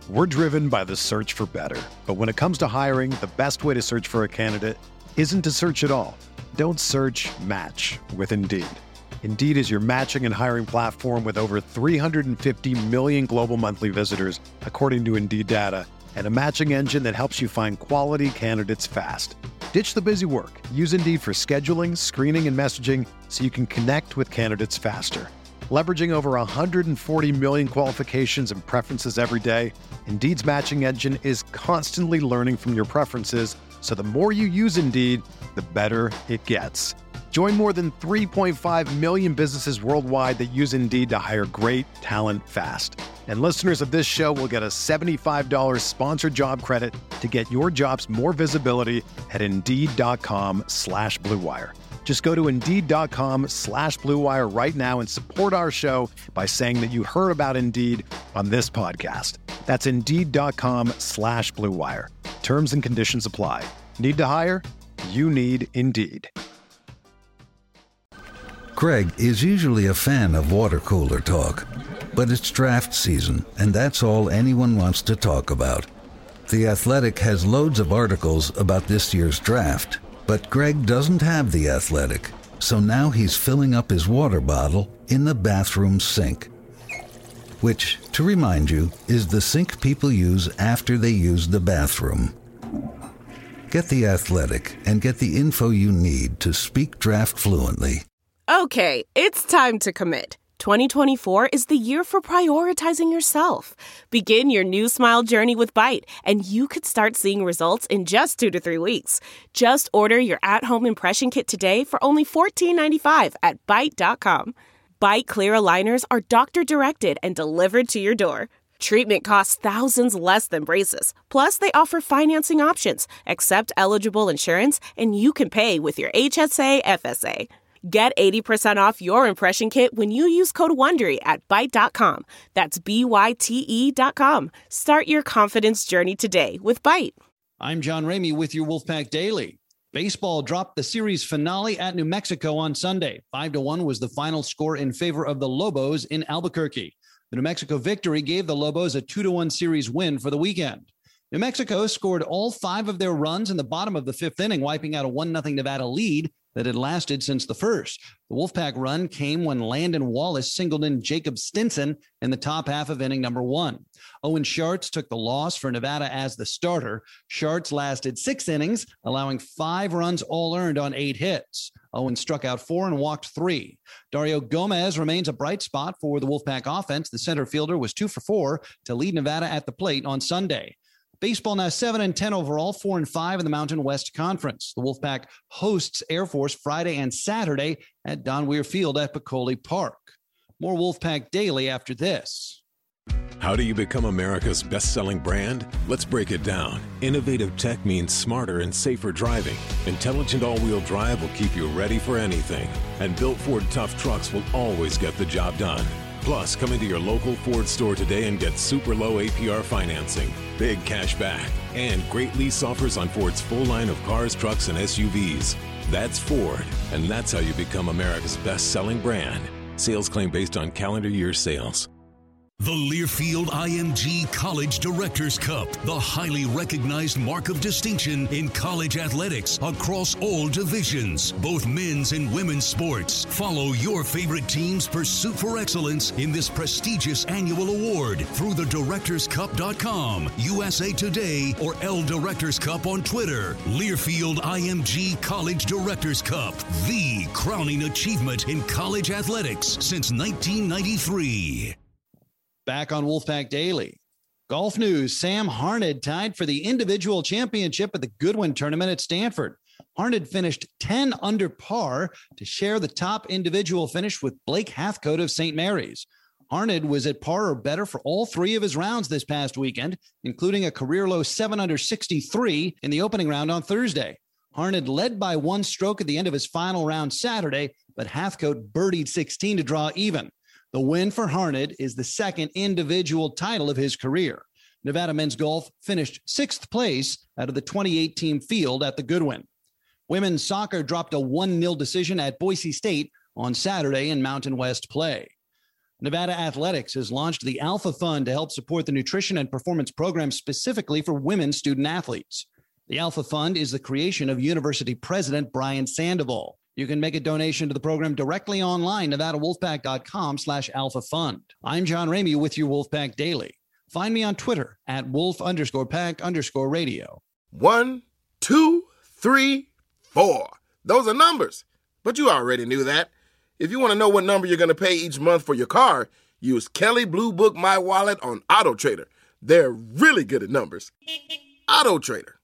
We're driven by the search for better. But when it comes to hiring, the best way to search for a candidate isn't to search at all. Don't search, match with Indeed. Indeed is your matching and hiring platform with over 350 million global monthly visitors, according to Indeed data, and a matching engine that helps you find quality candidates fast. Ditch the busy work. Use Indeed for scheduling, screening, and messaging so you can connect with candidates faster. Leveraging over 140 million qualifications and preferences every day, Indeed's matching engine is constantly learning from your preferences, so the more you use Indeed, the better it gets. Join more than 3.5 million businesses worldwide that use Indeed to hire great talent fast. And listeners of this show will get a $75 sponsored job credit to get your jobs more visibility at Indeed.com/Blue Wire. Just go to Indeed.com/Blue Wire right now and support our show by saying that you heard about Indeed on this podcast. That's Indeed.com/Blue Wire. Terms and conditions apply. Need to hire? You need Indeed. Greg is usually a fan of water cooler talk, but it's draft season, and that's all anyone wants to talk about. The Athletic has loads of articles about this year's draft, but Greg doesn't have The Athletic, so now he's filling up his water bottle in the bathroom sink. Which, to remind you, is the sink people use after they use the bathroom. Get The Athletic and get the info you need to speak draft fluently. Okay, it's time to commit. 2024 is the year for prioritizing yourself. Begin your new smile journey with Byte, and you could start seeing results in just 2 to 3 weeks. Just order your at-home impression kit today for only $14.95 at Byte.com. Byte Clear aligners are doctor-directed and delivered to your door. Treatment costs thousands less than braces. Plus, they offer financing options, accept eligible insurance, and you can pay with your HSA FSA. Get 80% off your impression kit when you use code WONDERY at Byte.com. That's BYTE.com. Start your confidence journey today with Byte. I'm John Ramey with your Wolfpack Daily. Baseball dropped the series finale at New Mexico on Sunday. 5-1 was the final score in favor of the Lobos in Albuquerque. The New Mexico victory gave the Lobos a 2-1 series win for the weekend. New Mexico scored all 5 of their runs in the bottom of the 5th inning, wiping out a 1-0 Nevada lead that had lasted since the first. The Wolfpack run came when Landon Wallace singled in Jacob Stinson in the top half of inning number 1. Owen Schartz took the loss for Nevada as the starter. Schartz lasted 6 innings, allowing 5 runs all earned on 8 hits. Owen struck out 4 and walked 3. Dario Gomez remains a bright spot for the Wolfpack offense. The center fielder was 2 for 4 to lead Nevada at the plate on Sunday. Baseball now 7-10 overall, 4-5 in the Mountain West Conference. The Wolfpack hosts Air Force Friday and Saturday at Don Weir Field at Peccole Park. More Wolfpack Daily after this. How do you become America's best-selling brand? Let's break it down. Innovative tech means smarter and safer driving. Intelligent all-wheel drive will keep you ready for anything. And built Ford tough trucks will always get the job done. Plus, come into your local Ford store today and get super low APR financing, big cash back, and great lease offers on Ford's full line of cars, trucks, and SUVs. That's Ford, and that's how you become America's best-selling brand. Sales claim based on calendar year sales. The Learfield IMG College Directors Cup, the highly recognized mark of distinction in college athletics across all divisions, both men's and women's sports. Follow your favorite team's pursuit for excellence in this prestigious annual award through thedirectorscup.com, USA Today, or L Directors Cup on Twitter. Learfield IMG College Directors Cup, the crowning achievement in college athletics since 1993. Back on Wolfpack Daily. Golf news. Sam Harned tied for the individual championship at the Goodwin tournament at Stanford. Harned finished 10 under par to share the top individual finish with Blake Hathcote of St. Mary's. Harned was at par or better for all 3 of his rounds this past weekend, including a career-low 7 under 63 in the opening round on Thursday. Harned led by 1 stroke at the end of his final round Saturday, but Hathcote birdied 16 to draw even. The win for Harned is the 2nd individual title of his career. Nevada men's golf finished 6th place out of the 28-team field at the Goodwin. Women's soccer dropped a 1-0 decision at Boise State on Saturday in Mountain West play. Nevada Athletics has launched the Alpha Fund to help support the nutrition and performance program specifically for women student athletes. The Alpha Fund is the creation of University President Brian Sandoval. You can make a donation to the program directly online, NevadaWolfpack.com/Alpha Fund. I'm John Ramey with your Wolfpack Daily. Find me on Twitter at Wolf_Pack_radio. 1, 2, 3, 4. Those are numbers. But you already knew that. If you want to know what number you're going to pay each month for your car, use Kelley Blue Book My Wallet on AutoTrader. They're really good at numbers. AutoTrader.